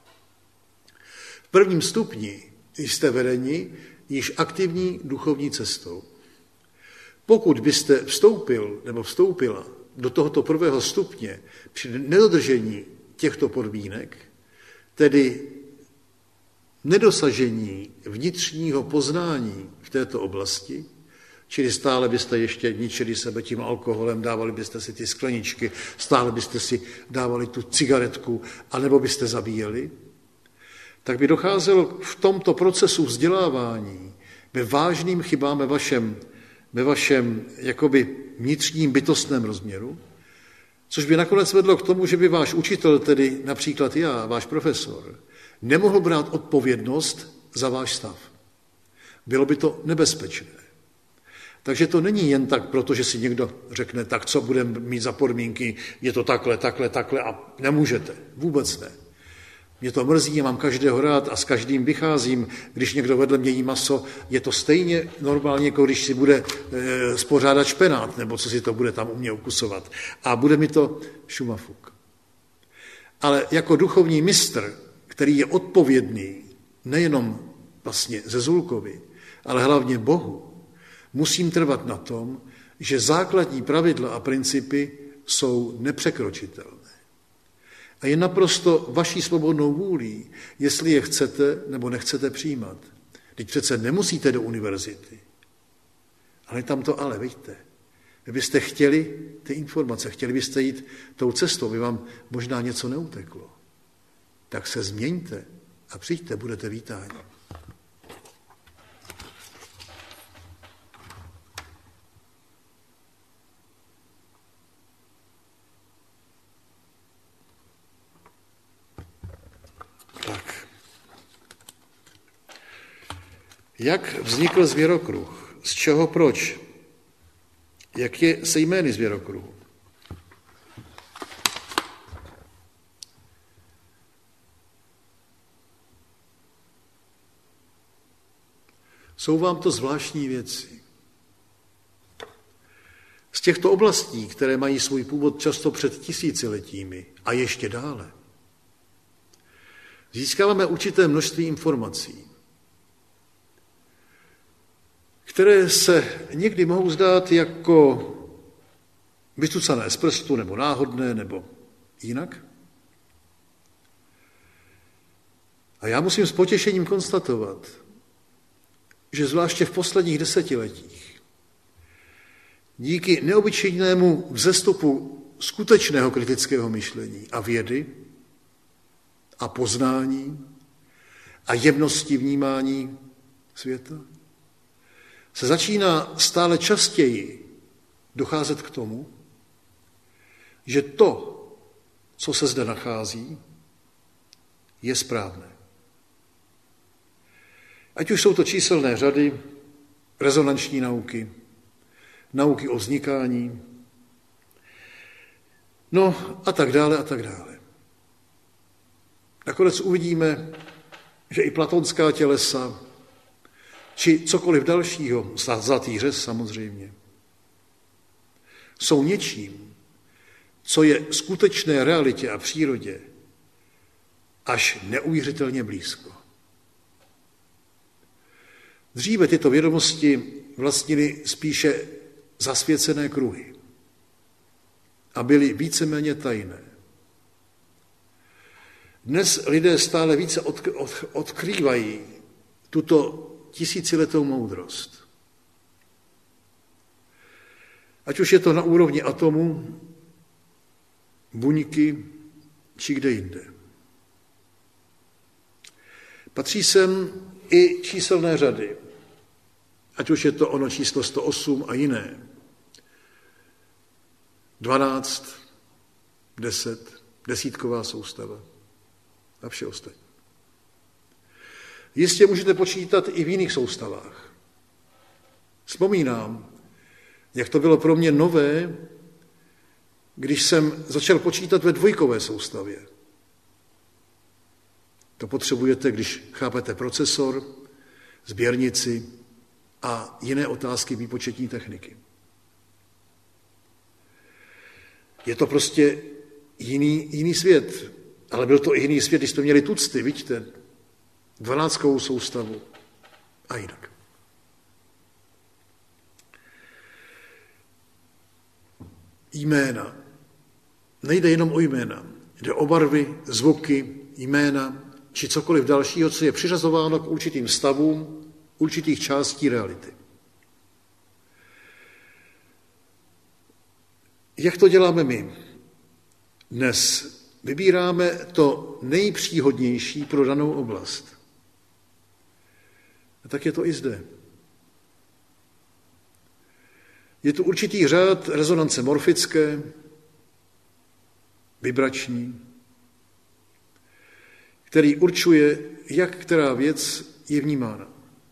V prvním stupni jste vedeni již aktivní duchovní cestou. Pokud byste vstoupil nebo vstoupila do tohoto prvého stupně při nedodržení těchto podmínek, tedy nedosažení vnitřního poznání v této oblasti, čili stále byste ještě ničili sebe tím alkoholem, dávali byste si ty skleničky, stále byste si dávali tu cigaretku, anebo byste zabíjeli, tak by docházelo v tomto procesu vzdělávání ve vážným chybám ve vašem, ve vašem jakoby vnitřním bytostném rozměru, což by nakonec vedlo k tomu, že by váš učitel, tedy například já, váš profesor, nemohl brát odpovědnost za váš stav. Bylo by to nebezpečné. Takže to není jen tak, protože si někdo řekne, tak co budeme mít za podmínky, je to takhle, takhle, takhle a nemůžete. Vůbec ne. Mě to mrzí, já mám každého rád a s každým vycházím. Když někdo vedle mě jí maso, je to stejně normálně, jako když si bude e, spořádat špenát, nebo co si to bude tam u mě ukusovat. A bude mi to šumafuk. Ale jako duchovní mistr, který je odpovědný nejenom vlastně Zezulkovi, ale hlavně Bohu, musím trvat na tom, že základní pravidla a principy jsou nepřekročitelné. A je naprosto vaší svobodnou vůlí, jestli je chcete nebo nechcete přijímat. Teď přece nemusíte do univerzity. Ale tam to ale, vidíte. Vy byste chtěli ty informace, chtěli byste jít tou cestou, by vám možná něco neuteklo. Tak se změňte a přijďte, budete vítáni. Tak. Jak vznikl zvěrokruh? Z čeho, proč? Jak je se jmény zvěrokruhu? Jsou vám to zvláštní věci. Z těchto oblastí, které mají svůj původ často před tisíciletími a ještě dále, získáváme určité množství informací, které se někdy mohou zdát jako vycucané z prstu, nebo náhodné, nebo jinak. A já musím s potěšením konstatovat, že zvláště v posledních desetiletích díky neobyčejnému vzestupu skutečného kritického myšlení a vědy a poznání a jemnosti vnímání světa se začíná stále častěji docházet k tomu, že to, co se zde nachází, je správné. Ať už jsou to číselné řady, rezonanční nauky, nauky o vznikání, no a tak dále a tak dále. Nakonec uvidíme, že i platonská tělesa, či cokoliv dalšího, zlatý řez samozřejmě, jsou něčím, co je skutečné realitě a přírodě až neuvěřitelně blízko. Dříve tyto vědomosti vlastnily spíše zasvěcené kruhy a byly víceméně tajné. Dnes lidé stále více odkrývají tuto tisíciletou moudrost. Ať už je to na úrovni atomu, buňky, či kde jinde. Patří sem i číselné řady, ať už je to ono číslo sto osm a jiné. dvanáct, deset, desítková soustava a vše ostatní. Jistě můžete počítat i v jiných soustavách. Vzpomínám, jak to bylo pro mě nové, když jsem začal počítat ve dvojkové soustavě. To potřebujete, když chápete procesor, sběrnici a jiné otázky výpočetní techniky. Je to prostě jiný, jiný svět, ale byl to i jiný svět, když jsme měli tucty, vidíte, dvanáctkovou soustavu a jinak. Jména. Nejde jenom o jména. Jde o barvy, zvuky, jména, či cokoliv dalšího, co je přiřazováno k určitým stavům určitých částí reality. Jak to děláme my? Dnes vybíráme to nejpříhodnější pro danou oblast. A tak je to i zde. Je tu určitý řád rezonance morfické, vibrační, který určuje, jak která věc je vnímána.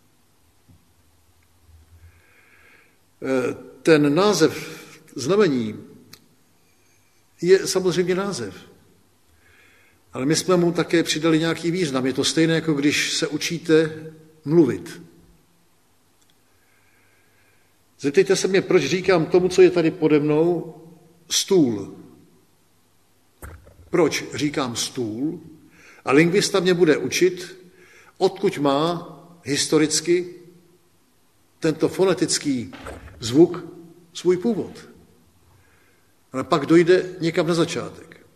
Ten název znamení je samozřejmě název, ale my jsme mu také přidali nějaký význam. Je to stejné, jako když se učíte mluvit. Zeptejte se mě, proč říkám tomu, co je tady pode mnou, stůl. Proč říkám stůl? A lingvista mě bude učit, odkud má historicky tento fonetický zvuk svůj původ. Ale pak dojde někam na začátek.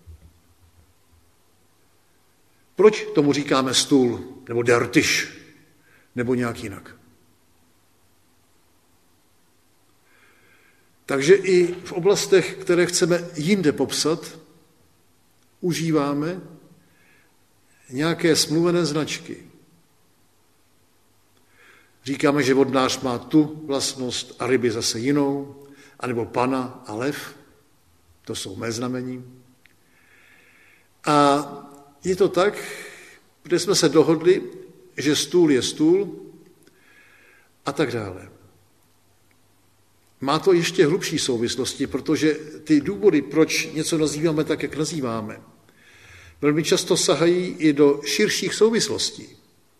Proč tomu říkáme stůl, nebo dertyš, nebo nějak jinak? Takže i v oblastech, které chceme jinde popsat, užíváme nějaké smluvené značky. Říkáme, že vodnář má tu vlastnost a ryby zase jinou, anebo pana a lev, to jsou mé znamení. A je to tak, kde jsme se dohodli, že stůl je stůl a tak dále. Má to ještě hlubší souvislosti, protože ty důvody, proč něco nazýváme tak, jak nazýváme, velmi často sahají i do širších souvislostí.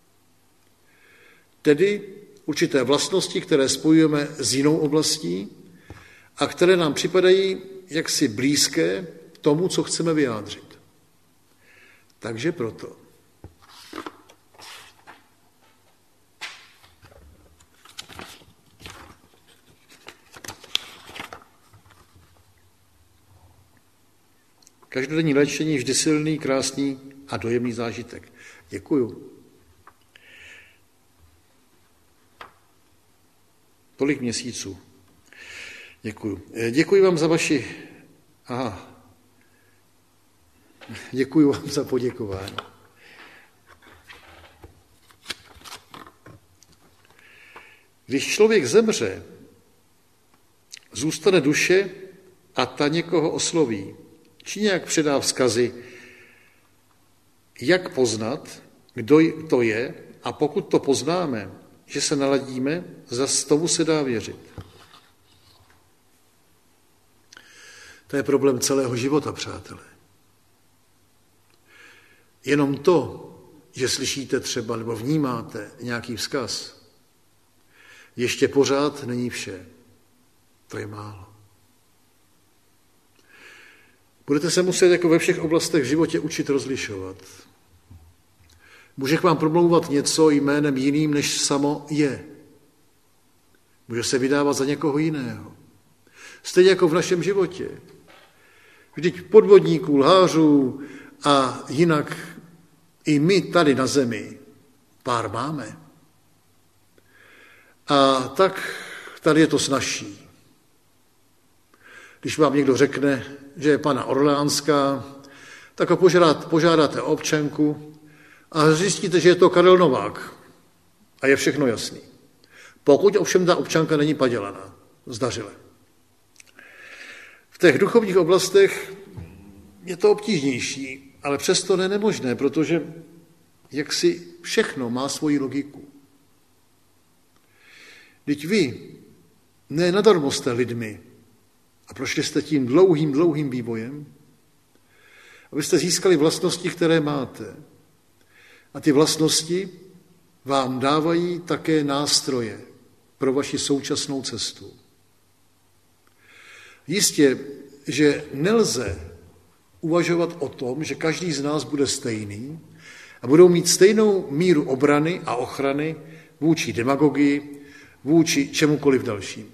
Tedy určité vlastnosti, které spojujeme s jinou oblastí a které nám připadají jaksi blízké tomu, co chceme vyjádřit. Takže proto. Každodenní léčení je vždy silný, krásný a dojemný zážitek. Děkuju. Tolik měsíců. Děkuju. Děkuji vám za vaši... Aha. Děkuji vám za poděkování. Když člověk zemře, zůstane duše a ta někoho osloví, či nějak předá vzkazy, jak poznat, kdo to je, a pokud to poznáme, že se naladíme, zas tomu se dá věřit. To je problém celého života, přátelé. Jenom to, že slyšíte třeba nebo vnímáte nějaký vzkaz, ještě pořád není vše. To je málo. Budete se muset jako ve všech oblastech v životě učit rozlišovat. Může k vám promlouvat něco jménem jiným, než samo je. Může se vydávat za někoho jiného. Stejně jako v našem životě. Vždyť podvodníků, lhářů a jinak i my tady na zemi pár máme. A tak tady je to snazší. Když vám někdo řekne, že je pana Orleánská, tak ho požádáte, požádáte o občanku a zjistíte, že je to Karel Novák. A je všechno jasný. Pokud ovšem ta občanka není padělaná, zdařile. V těch duchovních oblastech je to obtížnější, ale přesto ne nemožné, protože jaksi všechno má svoji logiku. Vždyť vy ne nadarmo jste lidmi a prošli jste tím dlouhým, dlouhým vývojem, abyste získali vlastnosti, které máte. A ty vlastnosti vám dávají také nástroje pro vaši současnou cestu. Jistě, že nelze uvažovat o tom, že každý z nás bude stejný a budou mít stejnou míru obrany a ochrany vůči demagogii, vůči čemukoliv dalším.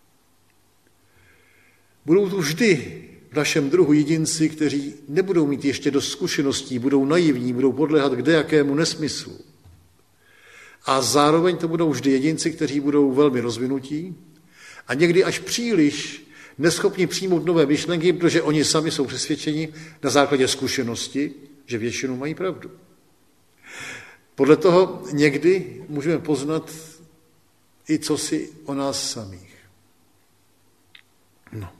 Budou tu vždy v našem druhu jedinci, kteří nebudou mít ještě dost zkušeností, budou naivní, budou podléhat kdejakému nesmyslu. A zároveň to budou vždy jedinci, kteří budou velmi rozvinutí a někdy až příliš neschopni přijmout nové myšlenky, protože oni sami jsou přesvědčeni na základě zkušenosti, že většinou mají pravdu. Podle toho někdy můžeme poznat i cosi o nás samých. No.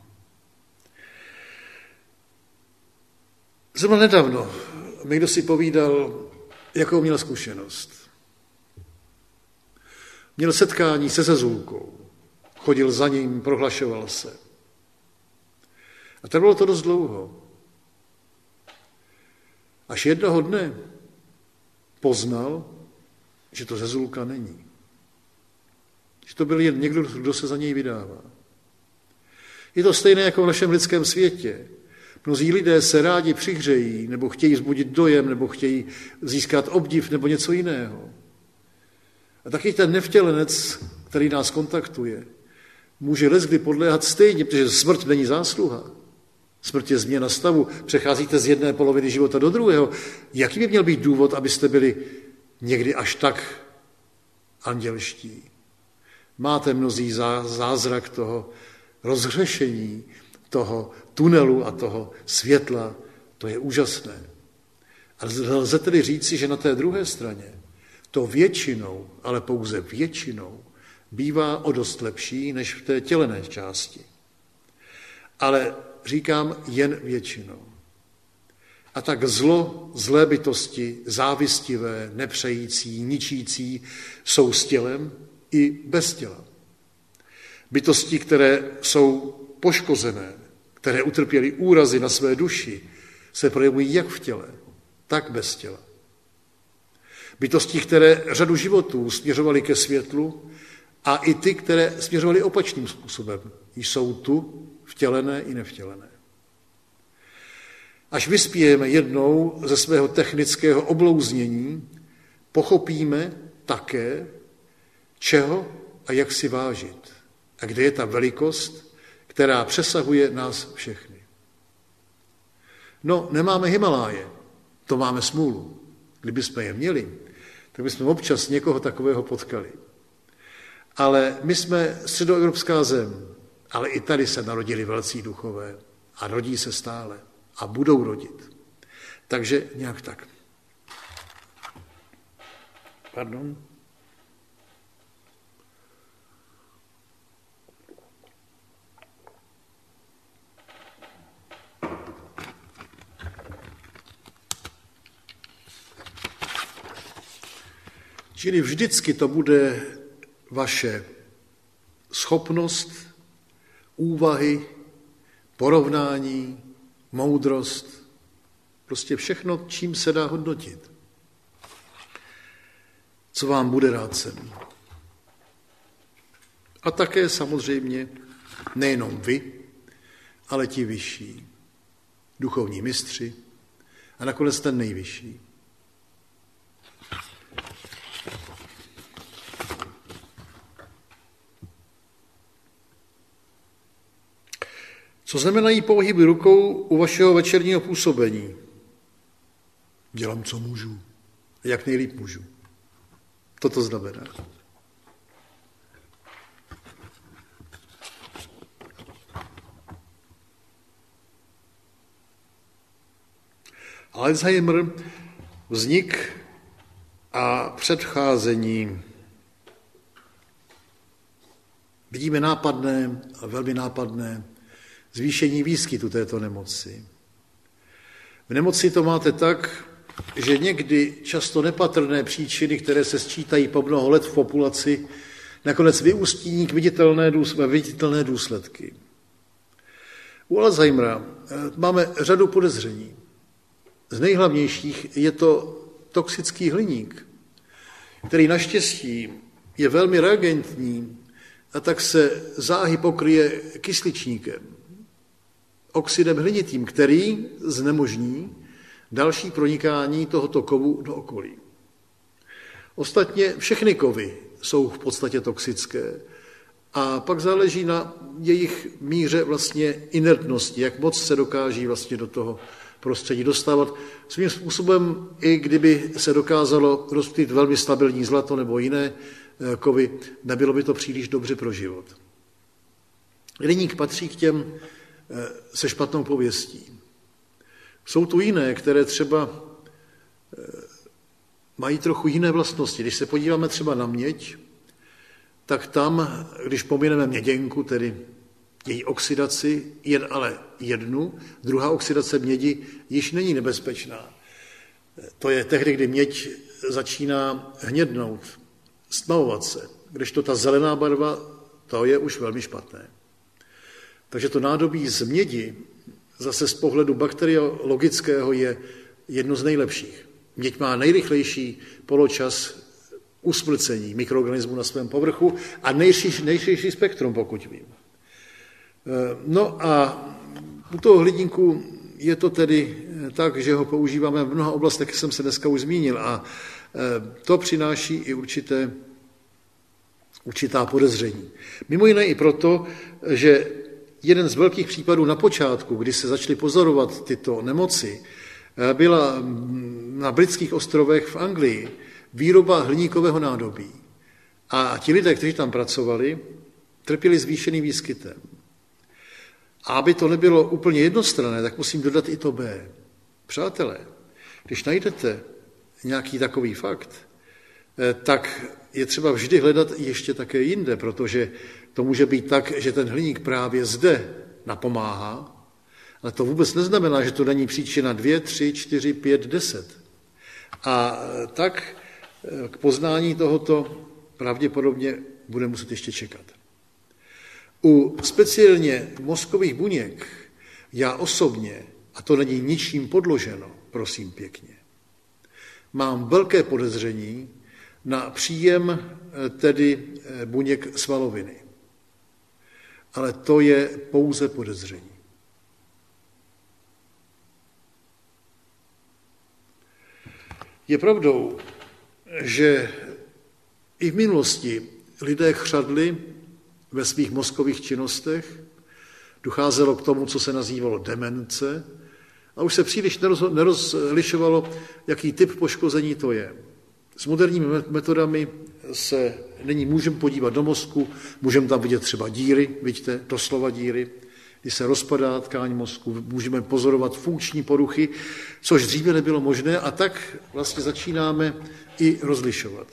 Zrovna nedávno mi kdo si povídal, jakou měl zkušenost. Měl setkání se Zezulkou, chodil za ním, prohlašoval se. A trvalo to dost dlouho. Až jednoho dne poznal, že to Zezulka není. Že to byl jen někdo, kdo se za něj vydává. Je to stejné jako v našem lidském světě. Mnozí lidé se rádi přihřejí, nebo chtějí vzbudit dojem, nebo chtějí získat obdiv, nebo něco jiného. A taky ten nevtělenec, který nás kontaktuje, může leckdy podléhat stejně, protože smrt není zásluha. Smrt je změna stavu, přecházíte z jedné poloviny života do druhého. Jaký by měl být důvod, abyste byli někdy až tak andělští? Máte mnozí zázrak toho rozhřešení, toho tunelu a toho světla. To je úžasné. A lze tedy říci, že na té druhé straně to většinou, ale pouze většinou, bývá o dost lepší než v té tělené části. Ale říkám jen většinou. A tak zlo, zlé bytosti, závistivé, nepřející, ničící, jsou s tělem i bez těla. Bytosti, které jsou poškozené, které utrpěly úrazy na své duši, se projevují jak v těle, tak bez těla. Bytosti, které řadu životů směřovaly ke světlu, a i ty, které směřovaly opačným způsobem, jsou tu vtělené i nevtělené. Až vyspějeme jednou ze svého technického oblouznění, pochopíme také, čeho a jak si vážit. A kde je ta velikost, která přesahuje nás všechny. No, nemáme Himaláje, to máme smůlu. Kdybychom je měli, tak bychom občas někoho takového potkali. Ale my jsme středoevropská zem, ale i tady se narodili velcí duchové a rodí se stále a budou rodit. Takže nějak tak. Pardon? Čili vždycky to bude vaše schopnost, úvahy, porovnání, moudrost, prostě všechno, čím se dá hodnotit. Co vám bude rácen. A také samozřejmě nejenom vy, ale ti vyšší, duchovní mistři a nakonec ten nejvyšší. Co znamenají pohyby rukou u vašeho večerního působení? Dělám, co můžu. Jak nejlíp můžu. Toto znamená. Alzheimer, vznik a předcházení. Vidíme nápadné a velmi nápadné zvýšení výskytu této nemoci. V nemoci to máte tak, že někdy často nepatrné příčiny, které se sčítají po mnoho let v populaci, nakonec vyústí k viditelné, viditelné důsledky. U Alzheimera máme řadu podezření. Z nejhlavnějších je to toxický hliník, který naštěstí je velmi reagentní a tak se záhy pokryje kysličníkem, oxidem hlinitým, který znemožní další pronikání tohoto kovu do okolí. Ostatně všechny kovy jsou v podstatě toxické a pak záleží na jejich míře vlastně inertnosti, jak moc se dokáží vlastně do toho prostředí dostávat. Svým způsobem, i kdyby se dokázalo rozptýlit velmi stabilní zlato nebo jiné kovy, nebylo by to příliš dobře pro život. Hliník patří k těm se špatnou pověstí. Jsou tu jiné, které třeba mají trochu jiné vlastnosti. Když se podíváme třeba na měď, tak tam, když pomineme měděnku, tedy její oxidaci, jen ale jednu, druhá oxidace mědi již není nebezpečná. To je tehdy, kdy měď začíná hnědnout, stmavovat se, kdežto ta zelená barva, to je už velmi špatné. Takže to nádobí z mědi zase z pohledu bakteriologického je jedno z nejlepších. Měď má nejrychlejší poločas usmrcení mikroorganismů na svém povrchu a nejširší, nejširší spektrum, pokud vím. No a u toho hliníku je to tedy tak, že ho používáme v mnoha oblastech, jak jsem se dneska už zmínil, a to přináší i určité určitá podezření. Mimo jiné i proto, že jeden z velkých případů na počátku, kdy se začaly pozorovat tyto nemoci, byla na britských ostrovech v Anglii výroba hliníkového nádobí. A ti lidé, kteří tam pracovali, trpěli zvýšeným výskytem. A aby to nebylo úplně jednostranné, tak musím dodat i to B. Přátelé, když najdete nějaký takový fakt, tak je třeba vždy hledat ještě také jinde, protože to může být tak, že ten hliník právě zde napomáhá, ale to vůbec neznamená, že to není příčina dvě, tři, čtyři, pět, deset. A tak k poznání tohoto pravděpodobně bude muset ještě čekat. U speciálně mozkových buněk já osobně, a to není ničím podloženo, prosím pěkně, mám velké podezření na příjem tedy buněk svaloviny. Ale to je pouze podezření. Je pravdou, že i v minulosti lidé chřadli ve svých mozkových činnostech, docházelo k tomu, co se nazývalo demence, a už se příliš nerozlišovalo, jaký typ poškození to je. S moderními metodami se nyní můžeme podívat do mozku, můžeme tam vidět třeba díry, vidíte, doslova díry, kdy se rozpadá tkáň mozku, můžeme pozorovat funkční poruchy, což dříve nebylo možné, a tak vlastně začínáme i rozlišovat.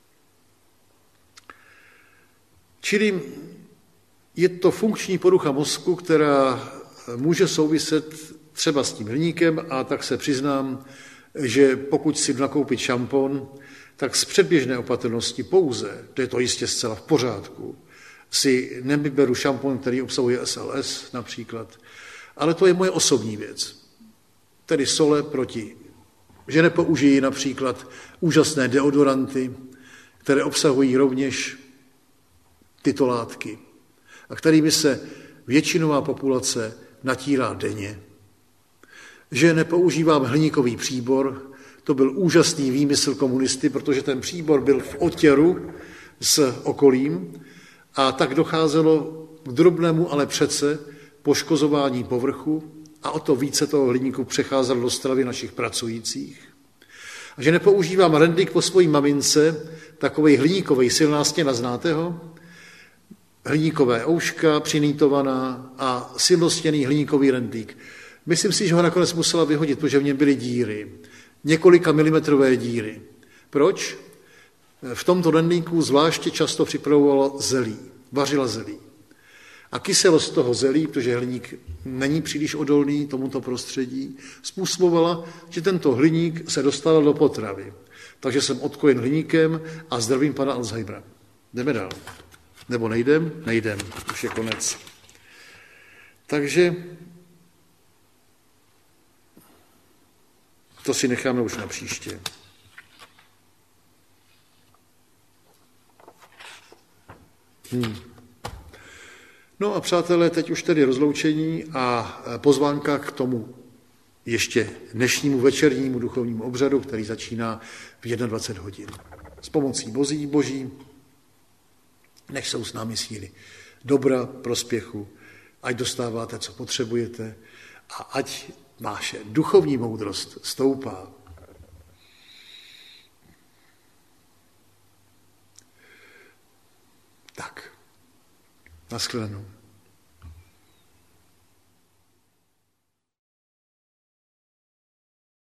Čili je to funkční porucha mozku, která může souviset třeba s tím hliníkem, a tak se přiznám, že pokud si nakoupit šampon, tak z předběžné opatrnosti pouze, to je to jistě zcela v pořádku, si nevyberu šampon, který obsahuje S L S například, ale to je moje osobní věc. Tedy sole proti, že nepoužijí například úžasné deodoranty, které obsahují rovněž tyto látky a kterými se většinová populace natírá denně. Že nepoužívám hliníkový příbor, to byl úžasný výmysl komunisty, protože ten příbor byl v otěru s okolím a tak docházelo k drobnému, ale přece poškozování povrchu a o to více toho hliníku přecházelo do stravy našich pracujících. A že nepoužívám rendlík po svojí mamince, takovej hliníkovej, silná stěna, znáte ho? Hliníkové ouška, přinýtovaná a silnostěný hliníkový rendlík. Myslím si, že ho nakonec musela vyhodit, protože v něm byly díry. Několika milimetrové díry. Proč? V tomto rendlíku zvláště často připravovalo zelí, vařila zelí. A kyselost toho zelí, protože hliník není příliš odolný tomuto prostředí, způsobovala, že tento hliník se dostal do potravy. Takže jsem odkojen hliníkem a zdravím pana Alzheimera. Jdeme dál. Nebo nejdem? Nejdem. Už je konec. Takže to si necháme už na příště. Hmm. No a přátelé, teď už tedy rozloučení a pozvánka k tomu ještě dnešnímu večernímu duchovnímu obřadu, který začíná v dvacet jedna hodin. S pomocí boží, boží, nech jsou s námi síly dobra, prospěchu, ať dostáváte, co potřebujete, a ať vaše duchovní moudrost stoupá. Tak, nashledanou.